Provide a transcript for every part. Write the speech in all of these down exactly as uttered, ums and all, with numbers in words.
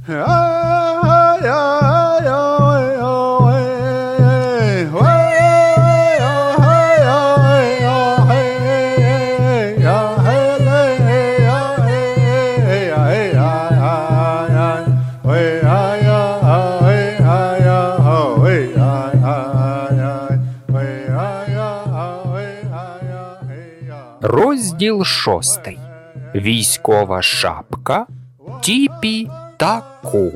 Розділ шостий. Військова шапка, Тіпі та Ку.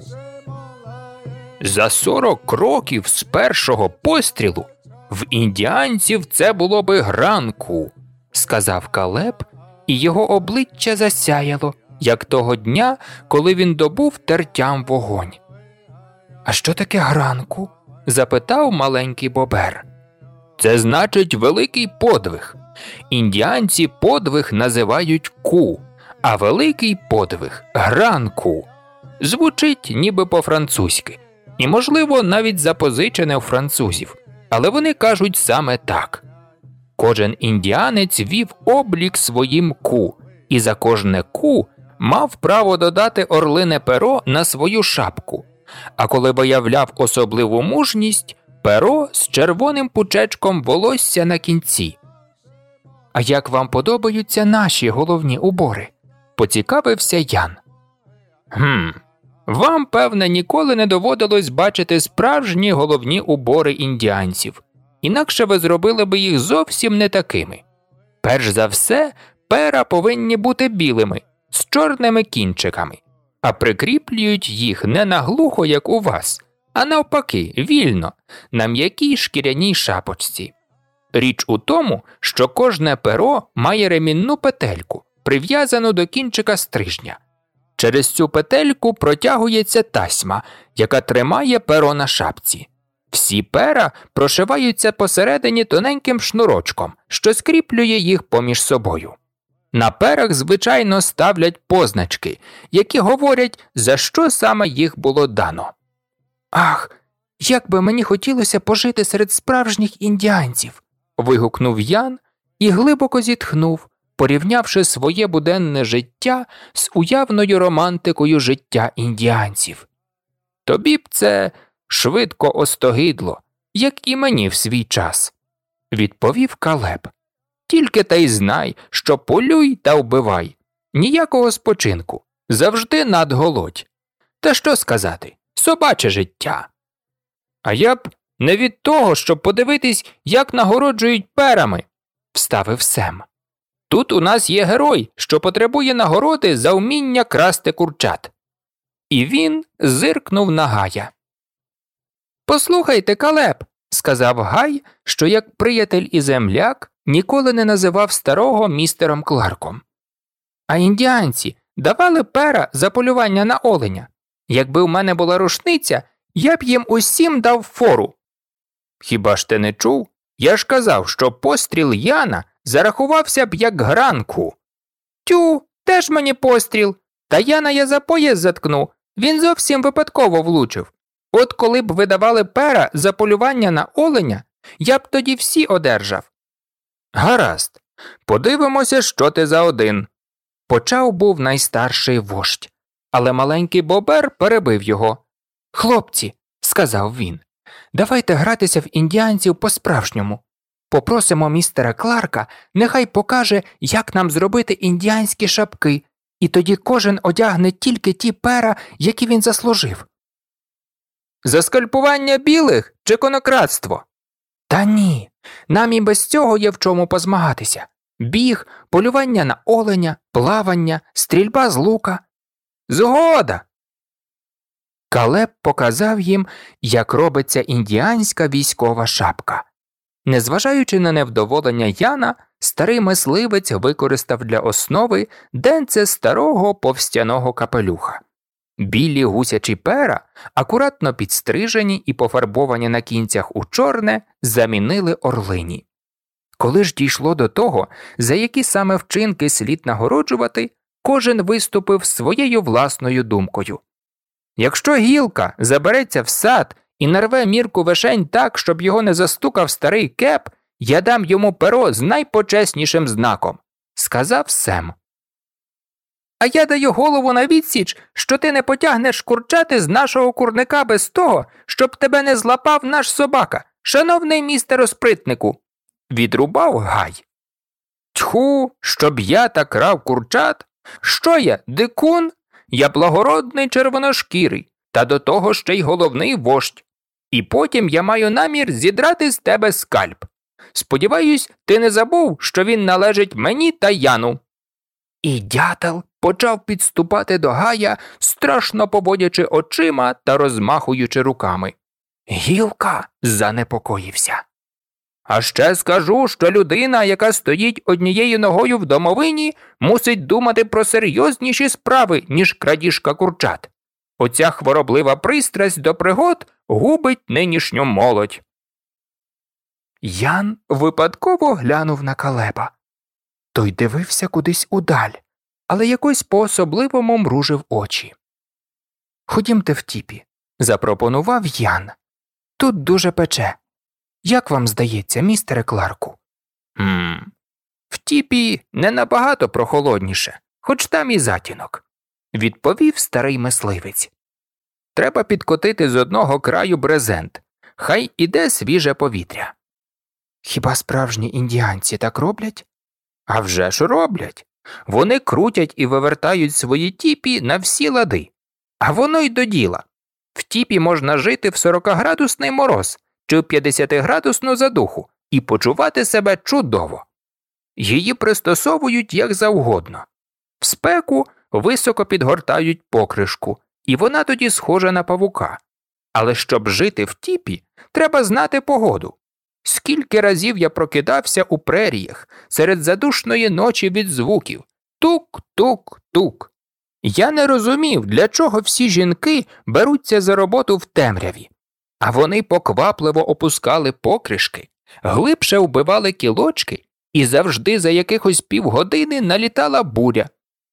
За сорок кроків з першого пострілу в індіанців це було би гранку, сказав Калеб, і його обличчя засяяло, як того дня, коли він добув тертям вогонь. «А що таке гранку?» – запитав маленький бобер. «Це значить великий подвиг. Індіанці подвиг називають ку, а великий подвиг – гранку. Звучить ніби по-французьки, і, можливо, навіть запозичене у французів, але вони кажуть саме так. Кожен індіанець вів облік своїм ку, і за кожне ку мав право додати орлине перо на свою шапку, а коли виявляв особливу мужність – перо з червоним пучечком волосся на кінці. «А як вам подобаються наші головні убори?» – поцікавився Ян. «Гм, вам, певне, ніколи не доводилось бачити справжні головні убори індіанців, інакше ви зробили би їх зовсім не такими. Перш за все, пера повинні бути білими, з чорними кінчиками, а прикріплюють їх не наглухо, як у вас, а навпаки, вільно, на м'якій шкіряній шапочці. Річ у тому, що кожне перо має ремінну петельку, прив'язану до кінчика стрижня. Через цю петельку протягується тасьма, яка тримає перо на шапці. Всі пера прошиваються посередині тоненьким шнурочком, що скріплює їх поміж собою. На перах, звичайно, ставлять позначки, які говорять, за що саме їх було дано. «Ах, як би мені хотілося пожити серед справжніх індіанців!» – вигукнув Ян і глибоко зітхнув, порівнявши своє буденне життя з уявною романтикою життя індіанців. «Тобі б це швидко остогидло, як і мені в свій час», – відповів Калеб. «Тільки та й знай, що полюй та вбивай, ніякого спочинку, завжди надголодь. Та що сказати, собаче життя». «А я б не від того, щоб подивитись, як нагороджують перами», – вставив Сем. «Тут у нас є герой, що потребує нагороди за вміння красти курчат». І він зиркнув на Гая. «Послухайте, Калеб», – сказав Гай, що як приятель і земляк ніколи не називав старого містером Кларком. «А індіанці давали пера за полювання на оленя. Якби в мене була рушниця, я б їм усім дав фору». «Хіба ж ти не чув? Я ж казав, що постріл Яна зарахувався б як гранку». «Тю, теж мені постріл. Та Яна я за пояс заткну, він зовсім випадково влучив. От коли б ви давали пера за полювання на оленя, я б тоді всі одержав». «Гаразд, подивимося, що ти за один». Почав був найстарший вождь, але маленький бобер перебив його. «Хлопці», – сказав він, – «давайте гратися в індіанців по-справжньому. Попросимо містера Кларка, нехай покаже, як нам зробити індіанські шапки, і тоді кожен одягне тільки ті пера, які він заслужив». «За скальпування білих чи конокрадство?» «Та ні, нам і без цього є в чому позмагатися. Біг, полювання на оленя, плавання, стрільба з лука». «Згода!» Калеб показав їм, як робиться індіанська військова шапка. Незважаючи на невдоволення Яна, старий мисливець використав для основи денце старого повстяного капелюха. Білі гусячі пера, акуратно підстрижені і пофарбовані на кінцях у чорне, замінили орлині. Коли ж дійшло до того, за які саме вчинки слід нагороджувати, кожен виступив своєю власною думкою. «Якщо гілка забереться в сад і нарве мірку вишень так, щоб його не застукав старий кеп, я дам йому перо з найпочеснішим знаком», – сказав Сем. А я даю голову на відсіч, що ти не потягнеш курчати з нашого курника без того, щоб тебе не злапав наш собака, шановний містере Спритнику. Відрубав Гай. Тьху, щоб я так крав курчат? Що я, дикун? Я благородний червоношкірий, та до того ще й головний вождь. І потім я маю намір зідрати з тебе скальп. Сподіваюсь, ти не забув, що він належить мені та Яну. І дятел почав підступати до Гая, страшно поводячи очима та розмахуючи руками. Гілка занепокоївся. А ще скажу, що людина, яка стоїть однією ногою в домовині, мусить думати про серйозніші справи, ніж крадіжка курчат. Оця хвороблива пристрасть до пригод губить нинішню молодь. Ян випадково глянув на Калеба. Той дивився кудись удаль, але якось по-особливому мружив очі. «Ходімте в тіпі», – запропонував Ян. «Тут дуже пече. Як вам здається, містере Кларку?» «Хм, в тіпі не набагато прохолодніше, хоч там і затінок», – відповів старий мисливець. «Треба підкотити з одного краю брезент, хай іде свіже повітря». «Хіба справжні індіанці так роблять?» «А вже ж роблять. Вони крутять і вивертають свої тіпі на всі лади. А воно й до діла. В тіпі можна жити в сорокаградусний мороз чи в п'ятдесятиградусну задуху і почувати себе чудово. Її пристосовують як завгодно. В спеку високо підгортають покришку, і вона тоді схожа на павука. Але щоб жити в тіпі, треба знати погоду. Скільки разів я прокидався у преріях серед задушної ночі від звуків. Тук-тук-тук. Я не розумів, для чого всі жінки беруться за роботу в темряві. А вони поквапливо опускали покришки, глибше вбивали кілочки, і завжди за якихось півгодини налітала буря.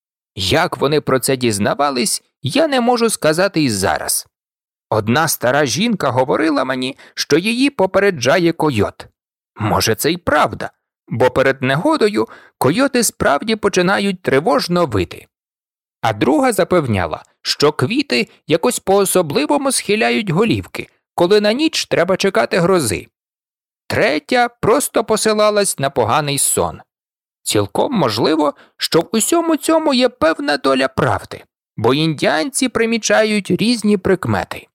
Як вони про це дізнавались, я не можу сказати і зараз. Одна стара жінка говорила мені, що її попереджає койот. Може, це й правда, бо перед негодою койоти справді починають тривожно вити. А друга запевняла, що квіти якось по-особливому схиляють голівки, коли на ніч треба чекати грози. Третя просто посилалась на поганий сон. Цілком можливо, що в усьому цьому є певна доля правди, бо індіанці примічають різні прикмети.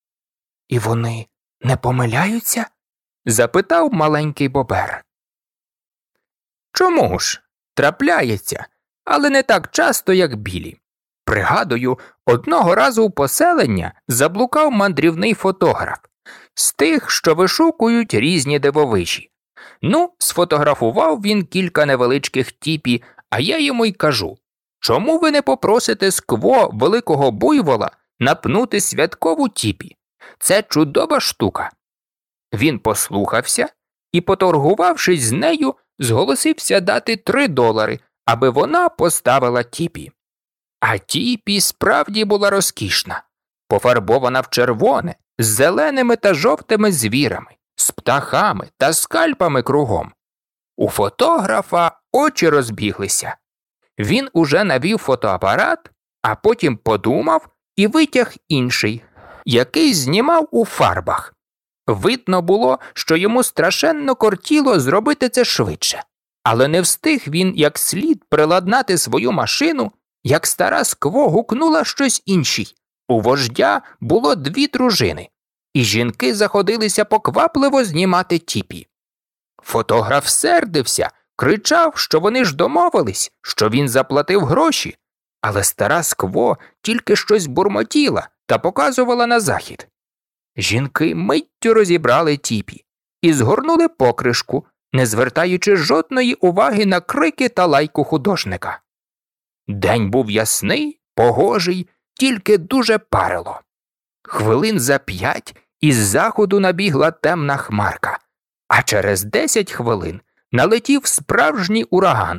«І вони не помиляються?» – запитав маленький бобер. «Чому ж? Трапляється, але не так часто, як білі. Пригадую, одного разу у поселення заблукав мандрівний фотограф. З тих, що вишукують різні дивовижі. Ну, сфотографував він кілька невеличких тіпі, а я йому й кажу, чому ви не попросите скво великого буйвола напнути святкову тіпі? Це чудова штука. Він послухався і, поторгувавшись з нею, зголосився дати три долари, аби вона поставила тіпі. А тіпі справді була розкішна, пофарбована в червоне, з зеленими та жовтими звірами, з птахами та скальпами кругом. У фотографа очі розбіглися. Він уже навів фотоапарат, а потім подумав і витяг інший, який знімав у фарбах. Видно було, що йому страшенно кортіло зробити це швидше. Але не встиг він як слід приладнати свою машину, як стара скво гукнула щось іншій. У вождя було дві дружини, і жінки заходилися поквапливо знімати тіпі. Фотограф сердився, кричав, що вони ж домовились, що він заплатив гроші, але стара скво тільки щось бурмотіла та показувала на захід. Жінки миттю розібрали тіпі і згорнули покришку, не звертаючи жодної уваги на крики та лайку художника. День був ясний, погожий, тільки дуже парило. Хвилин за п'ять із заходу набігла темна хмарка, а через десять хвилин налетів справжній ураган.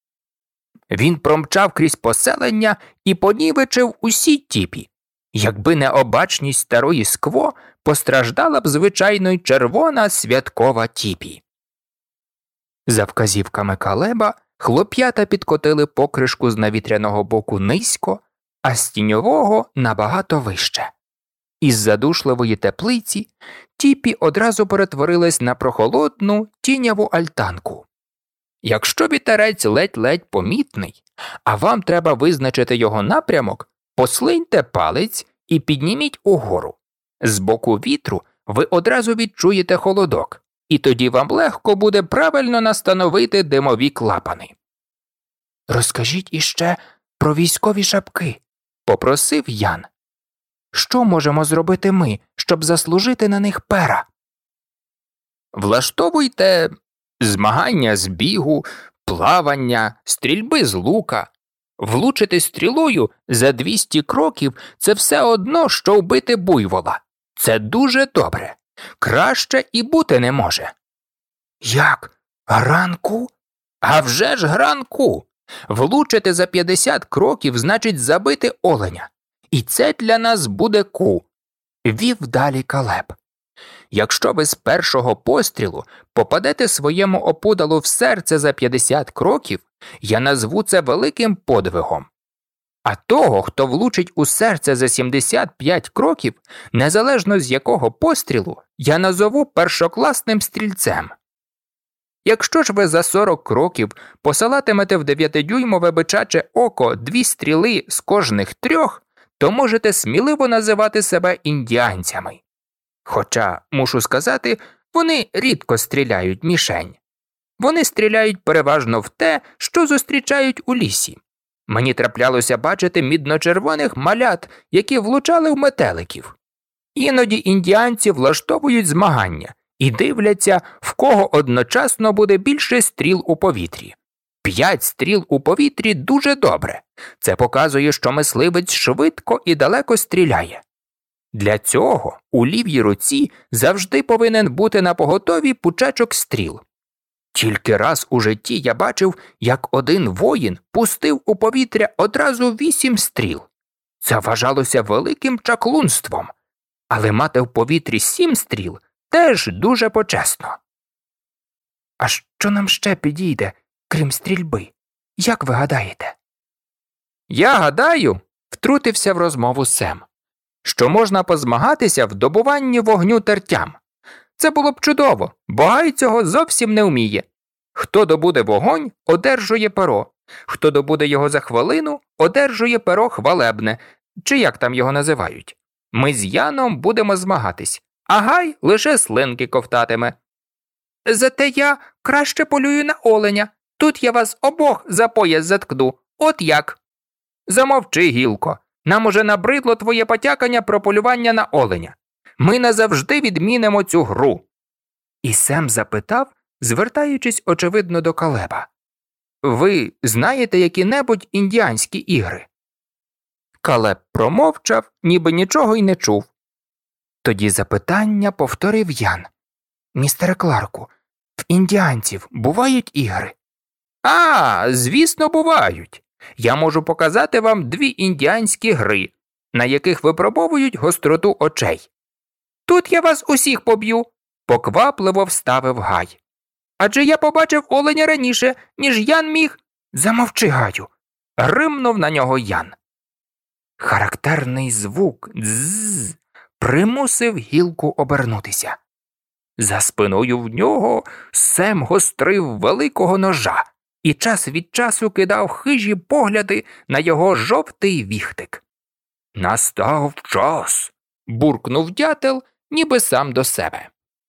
Він промчав крізь поселення і понівечив усі тіпі. Якби не обачність старої скво, постраждала б звичайно й червона святкова тіпі. За вказівками Калеба Хлоп'ята підкотили покришку з навітряного боку низько, а з тіньового набагато вище. Із задушливої теплиці Тіпі одразу перетворилась на прохолодну тіняву альтанку. Якщо вітерець ледь-ледь помітний, а вам треба визначити його напрямок, послиньте палець і підніміть угору. З боку вітру ви одразу відчуєте холодок, і тоді вам легко буде правильно настановити димові клапани. «Розкажіть іще про військові шапки», – попросив Ян. «Що можемо зробити ми, щоб заслужити на них пера?» «Влаштовуйте змагання з бігу, плавання, стрільби з лука. Влучити стрілою за двісті кроків – це все одно, що вбити буйвола. Це дуже добре. Краще і бути не може». «Як? Гранку?» «А вже ж гранку! Влучити за п'ятдесят кроків – значить забити оленя. І це для нас буде ку», – вів далі Калеб. «Якщо ви з першого пострілу попадете своєму опудалу в серце за п'ятдесят кроків, я назву це великим подвигом. А того, хто влучить у серце за сімдесят п'ять кроків, незалежно з якого пострілу, я назову першокласним стрільцем. Якщо ж ви за сорок кроків посилатимете в дев'ятидюймове бичаче око дві стріли з кожних трьох, то можете сміливо називати себе індіанцями. Хоча, мушу сказати, вони рідко стріляють мішень. Вони стріляють переважно в те, що зустрічають у лісі. Мені траплялося бачити мідно-червоних малят, які влучали в метеликів. Іноді індіанці влаштовують змагання і дивляться, в кого одночасно буде більше стріл у повітрі. П'ять стріл у повітрі дуже добре. Це показує, що мисливець швидко і далеко стріляє. Для цього у лівій руці завжди повинен бути напоготові пучечок стріл. Тільки раз у житті я бачив, як один воїн пустив у повітря одразу вісім стріл. Це вважалося великим чаклунством, але мати в повітрі сім стріл теж дуже почесно. «А що нам ще підійде, крім стрільби? Як ви гадаєте?» «Я гадаю», – втрутився в розмову Сем, «що можна позмагатися в добуванні вогню тертям. Це було б чудово, бо Гай цього зовсім не вміє. Хто добуде вогонь, одержує перо. Хто добуде його за хвилину, одержує перо хвалебне, чи як там його називають. Ми з Яном будемо змагатись, а Гай лише слинки ковтатиме. Зате я краще полюю на оленя. Тут я вас обох за пояс заткну. От як?» «Замовчи, Гілко. Нам уже набридло твоє потякання про полювання на оленя. Ми назавжди відмінимо цю гру». І Сем запитав, звертаючись, очевидно, до Калеба: «Ви знаєте які-небудь індіанські ігри?» Калеб промовчав, ніби нічого й не чув. Тоді запитання повторив Ян: «Містере Кларку, в індіанців бувають ігри?» «А, звісно, бувають. Я можу показати вам дві індіанські гри, на яких випробовують гостроту очей». «Тут я вас усіх поб'ю», – поквапливо вставив Гай. «Адже я побачив оленя раніше, ніж Ян міг...» «Замовчи, Гаю», – гримнув на нього Ян. Характерний звук «дззз» примусив Гілку обернутися. За спиною в нього Сем гострив великого ножа і час від часу кидав хижі погляди на його жовтий віхтик. «Настав час», – буркнув дятел, ніби сам до себе.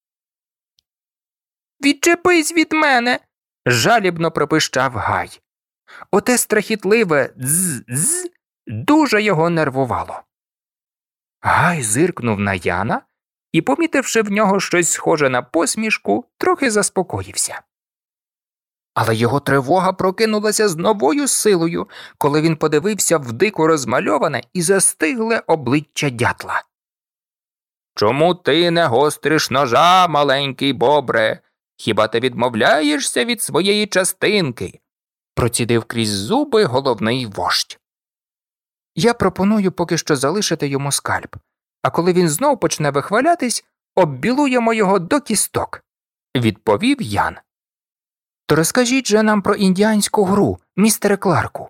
«Відчепись від мене!» – жалібно пропищав Гай. Оте страхітливе «дзз-дзз» дуже його нервувало. Гай зиркнув на Яна і, помітивши в нього щось схоже на посмішку, трохи заспокоївся. Але його тривога прокинулася з новою силою, коли він подивився в дико розмальоване і застигле обличчя дятла. «Чому ти не гостриш ножа, маленький бобре? Хіба ти відмовляєшся від своєї частинки?» – процідив крізь зуби головний вождь. «Я пропоную поки що залишити йому скальп, а коли він знов почне вихвалятись, оббілуємо його до кісток», – відповів Ян. То розкажіть же нам про індіанську гру, містере Кларку.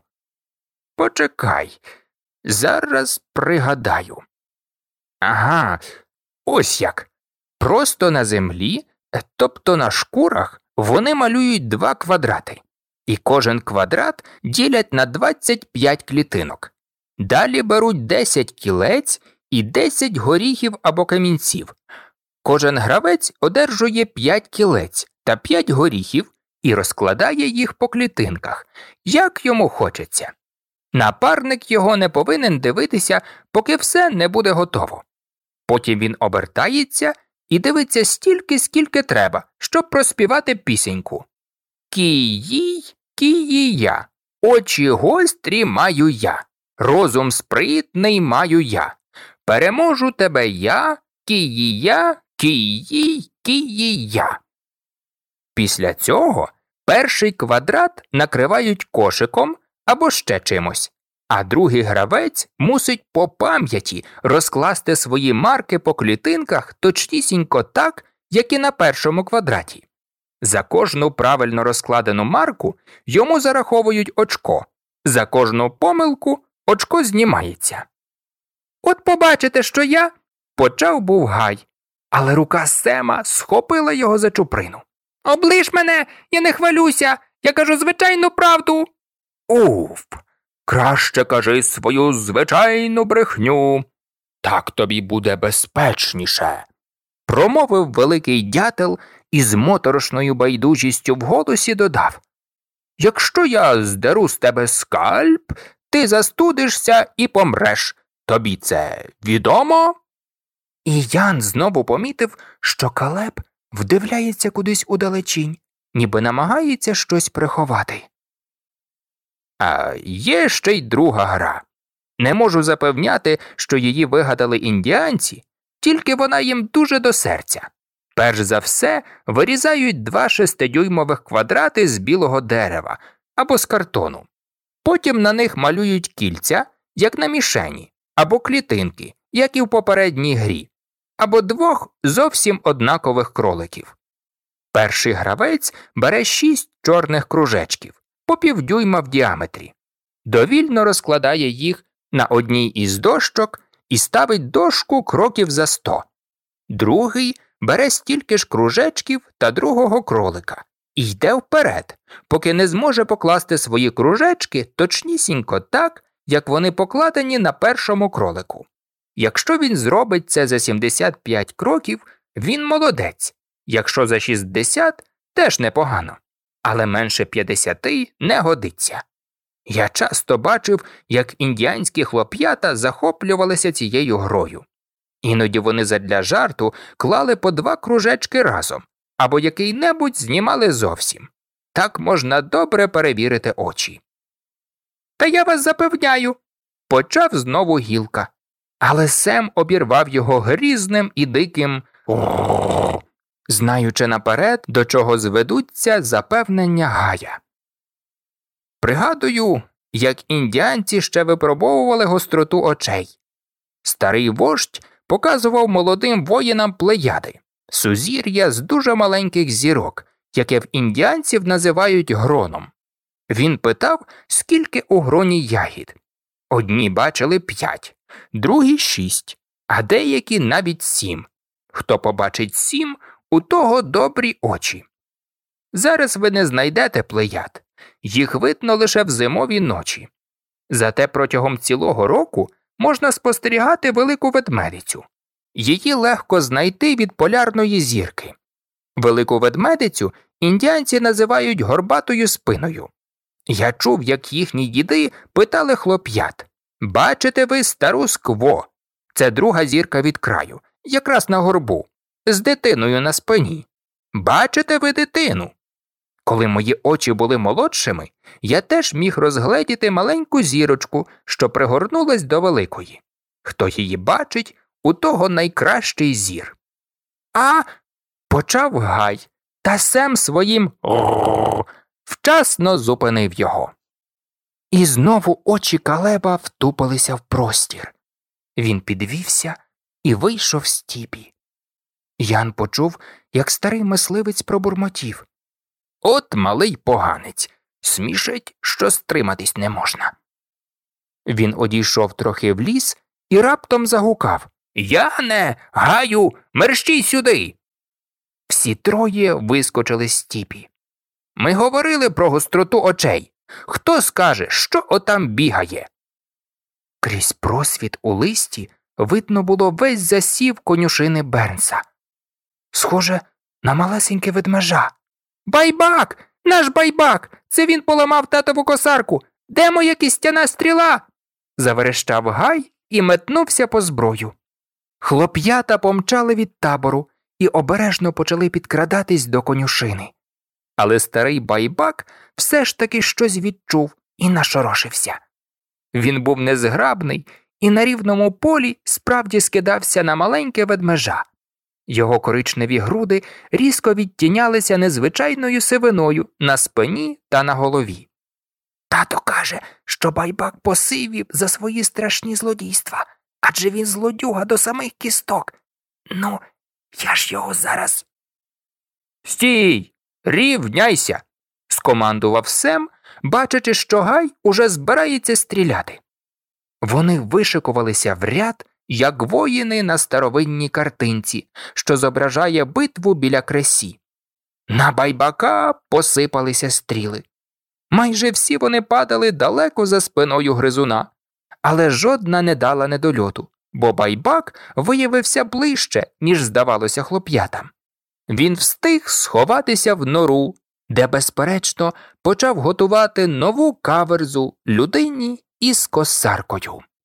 Почекай, зараз пригадаю. Ага, ось як. Просто на землі, тобто на шкурах, вони малюють два квадрати. І кожен квадрат ділять на двадцять п'ять клітинок. Далі беруть десять кілець і десять горіхів або камінців. Кожен гравець одержує п'ять кілець та п'ять горіхів і розкладає їх по клітинках, як йому хочеться. Напарник його не повинен дивитися, поки все не буде готово. Потім він обертається і дивиться стільки, скільки треба, щоб проспівати пісеньку. Кій-їй, кій-я, очі гострі маю я, розум спритний маю я. Переможу тебе я, кій-я, кій-їй, кій-я. Після цього перший квадрат накривають кошиком або ще чимось, а другий гравець мусить по пам'яті розкласти свої марки по клітинках точнісінько так, як і на першому квадраті. За кожну правильно розкладену марку йому зараховують очко, за кожну помилку очко знімається. «От побачите, що я...» – почав був Гай, але рука Сема схопила його за чуприну. «Оближ мене, я не хвалюся, я кажу звичайну правду!» «Уф, краще кажи свою звичайну брехню, так тобі буде безпечніше», – промовив великий дятел і з моторошною байдужістю в голосі додав. «Якщо я здеру з тебе скальп, ти застудишся і помреш. Тобі це відомо?» І Ян знову помітив, що Калеб вдивляється кудись удалечінь, ніби намагається щось приховати. А є ще й друга гра. Не можу запевняти, що її вигадали індіанці, тільки вона їм дуже до серця. Перш за все, вирізають два шестидюймових квадрати з білого дерева або з картону. Потім на них малюють кільця, як на мішені, або клітинки, як і в попередній грі, або двох зовсім однакових кроликів. Перший гравець бере шість чорних кружечків, по півдюйма в діаметрі, довільно розкладає їх на одній із дощок і ставить дошку кроків за сто. Другий бере стільки ж кружечків та другого кролика і йде вперед, поки не зможе покласти свої кружечки точнісінько так, як вони покладені на першому кролику. Якщо він зробить це за сімдесят п'ять кроків, він молодець. Якщо за шістдесят – теж непогано. Але менше п'ятдесяти не годиться. Я часто бачив, як індіанські хлоп'ята захоплювалися цією грою. Іноді вони задля жарту клали по два кружечки разом, або який-небудь знімали зовсім. Так можна добре перевірити очі. «Та я вас запевняю», – почав знову Гілка. Але Сем обірвав його грізним і диким «О-о-о», знаючи наперед, до чого зведуться запевнення Гая. Пригадую, як індіанці ще випробовували гостроту очей. Старий вождь показував молодим воїнам плеяди, сузір'я з дуже маленьких зірок, яке в індіанців називають гроном. Він питав, скільки у гроні ягід. Одні бачили п'ять, другі шість, а деякі навіть сім. Хто побачить сім, у того добрі очі. Зараз ви не знайдете плеяд. Їх видно лише в зимові ночі. Зате протягом цілого року можна спостерігати велику ведмедицю. Її легко знайти від полярної зірки. Велику ведмедицю індіанці називають горбатою спиною. Я чув, як їхні діди питали хлоп'ят: «Бачите ви стару скво? Це друга зірка від краю, якраз на горбу, з дитиною на спині. Бачите ви дитину?» Коли мої очі були молодшими, я теж міг розгледіти маленьку зірочку, що пригорнулась до великої. Хто її бачить, у того найкращий зір. «А!» – почав Гай, та Сем своїм «О-о-о» вчасно зупинив його. І знову очі Калеба втупилися в простір. Він підвівся і вийшов з тіпі. Ян почув, як старий мисливець пробурмотів: От малий поганець. Смішить, що стриматись не можна. Він одійшов трохи в ліс і раптом загукав: «Яне, Гаю, мерщій сюди!» Всі троє вискочили з Тіпі. «Ми говорили про гостроту очей. Хто скаже, що отам бігає?» Крізь просвіт у листі видно було весь засів конюшини Бернса. Схоже на малесеньке ведмежа. «Байбак! Наш байбак! Це він поламав татову косарку! Де моя кістяна стріла?» Заверещав Гай і метнувся по зброю. Хлоп'ята помчали від табору і обережно почали підкрадатись до конюшини. Але старий байбак все ж таки щось відчув і нашорошився. Він був незграбний і на рівному полі справді скидався на маленьке ведмежа. Його коричневі груди різко відтінялися незвичайною сивиною на спині та на голові. Тато каже, що байбак посивів за свої страшні злодійства, адже він злодюга до самих кісток. Ну, я ж його зараз... «Стій! Рівняйся!» – скомандував Сем, бачачи, що Гай уже збирається стріляти. Вони вишикувалися в ряд, як воїни на старовинній картинці, що зображає битву біля кресі. На байбака посипалися стріли. Майже всі вони падали далеко за спиною гризуна, але жодна не дала недольоту, бо байбак виявився ближче, ніж здавалося хлоп'ятам. Він встиг сховатися в нору, де, безперечно, почав готувати нову каверзу людині із косаркою.